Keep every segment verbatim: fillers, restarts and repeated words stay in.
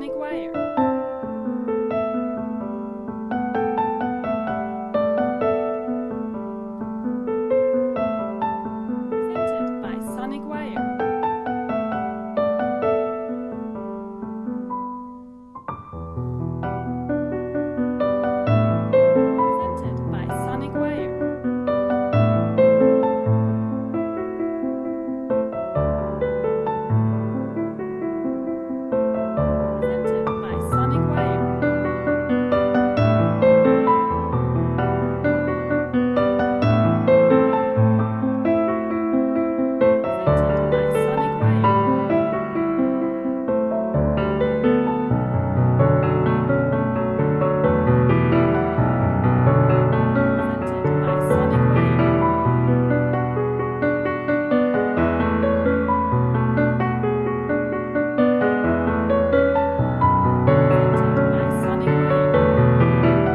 Sonic Wire. Presented by Sonic Wire. Presented by Sonic Wire. Presented by Sonic Wire. Presented by Sonic Wire. Presented by Sonic Wire. Presented by Sonic Wire.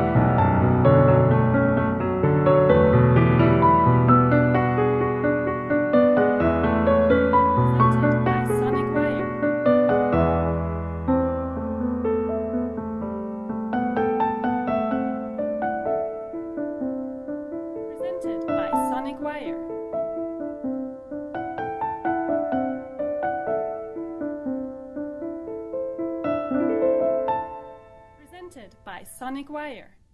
Presented by Sonic Wire. Presented by Sonic Wire. Presented by Sonic Wire.